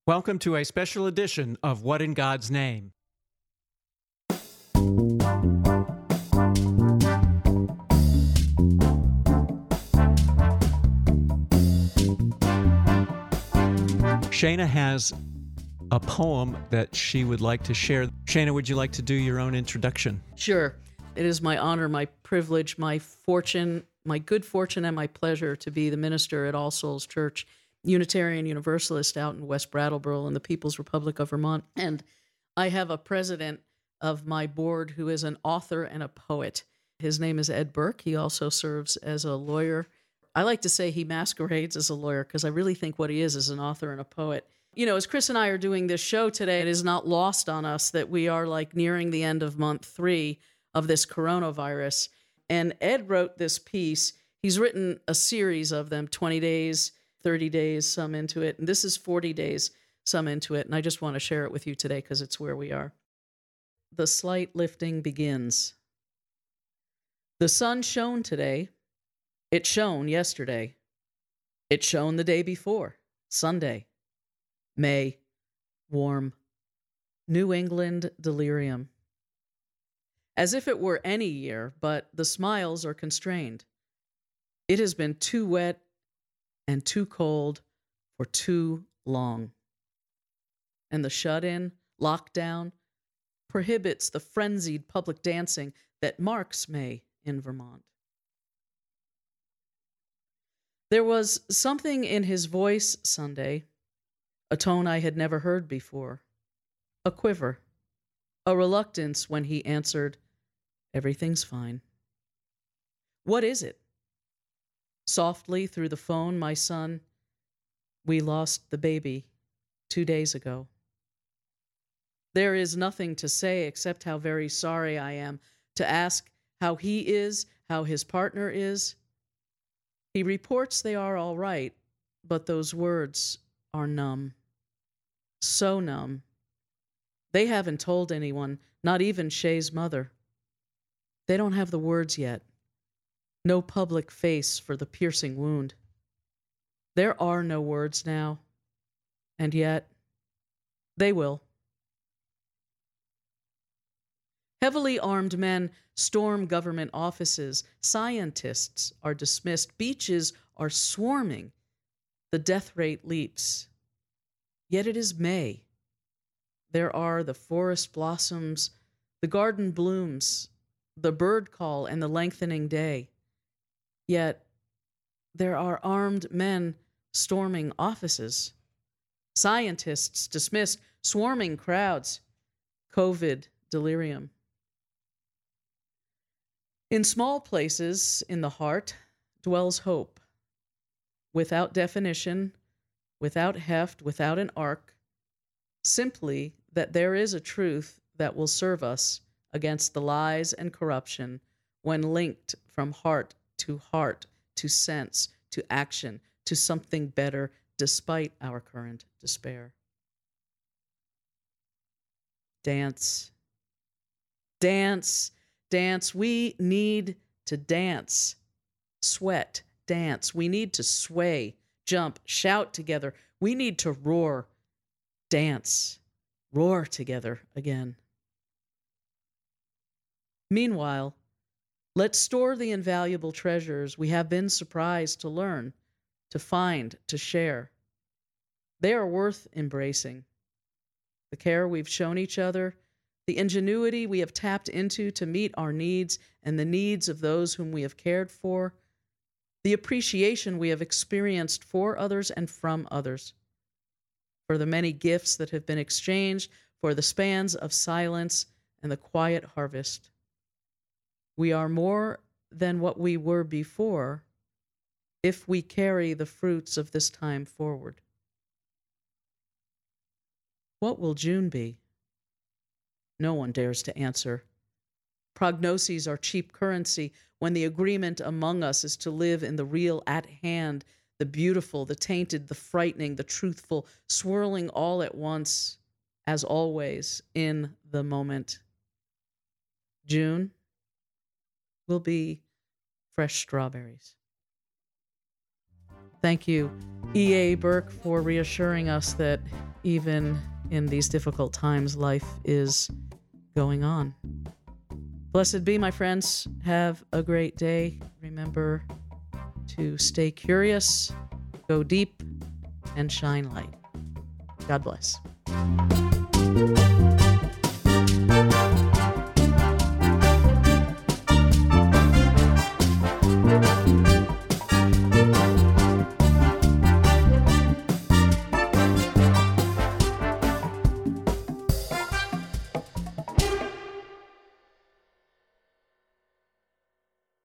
Welcome to a special edition of What in God's Name? Shana has a poem that she would like to share. Shana, would you like to do your own introduction? Sure. It is my honor, my privilege, my fortune, my good fortune, and my pleasure to be the minister at All Souls Church, Unitarian Universalist out in West Brattleboro in the People's Republic of Vermont. And I have a president of my board who is an author and a poet. His name is Ed Burke. He also serves as a lawyer. I like to say he masquerades as a lawyer because I really think what he is an author and a poet. You know, as Chris and I are doing this show today, it is not lost on us that we are like nearing the end of month 3 of this coronavirus. And Ed wrote this piece. He's written a series of them, 20 days, 30 days, some into it. And this is 40 days, some into it. And I just want to share it with you today because it's where we are. The slight lifting begins. The sun shone today. It shone yesterday. It shone the day before, Sunday. May, warm. New England delirium. As if it were any year, but the smiles are constrained. It has been too wet and too cold for too long. And the shut-in, lockdown, prohibits the frenzied public dancing that marks May in Vermont. There was something in his voice Sunday, a tone I had never heard before, a quiver, a reluctance when he answered, "Everything's fine." "What is it?" Softly through the phone, my son, "We lost the baby 2 days ago." There is nothing to say except how very sorry I am, to ask how he is, how his partner is. He reports they are all right, but those words are numb. So numb. They haven't told anyone, not even Shay's mother. They don't have the words yet. No public face for the piercing wound. There are no words now, and yet they will. Heavily armed men storm government offices. Scientists are dismissed. Beaches are swarming. The death rate leaps. Yet it is May. There are the forest blossoms, the garden blooms, the bird call, and the lengthening day. Yet there are armed men storming offices. Scientists dismissed, swarming crowds. COVID delirium. In small places in the heart dwells hope. Without definition, without heft, without an arc, simply that there is a truth that will serve us against the lies and corruption when linked from heart to sense, to action, to something better despite our current despair. Dance. Dance. Dance. We need to dance. Sweat. Dance. We need to sway, jump, shout together. We need to roar. Dance. Roar together again. Meanwhile, let's store the invaluable treasures we have been surprised to learn, to find, to share. They are worth embracing. The care we've shown each other, the ingenuity we have tapped into to meet our needs and the needs of those whom we have cared for, the appreciation we have experienced for others and from others, for the many gifts that have been exchanged, for the spans of silence and the quiet harvest. We are more than what we were before if we carry the fruits of this time forward. What will June be? No one dares to answer. Prognoses are cheap currency when the agreement among us is to live in the real at hand, the beautiful, the tainted, the frightening, the truthful, swirling all at once, as always, in the moment. June will be fresh strawberries. Thank you, E.A. Burke, for reassuring us that even in these difficult times, life is going on. Blessed be, my friends. Have a great day. Remember to stay curious, go deep, and shine light. God bless.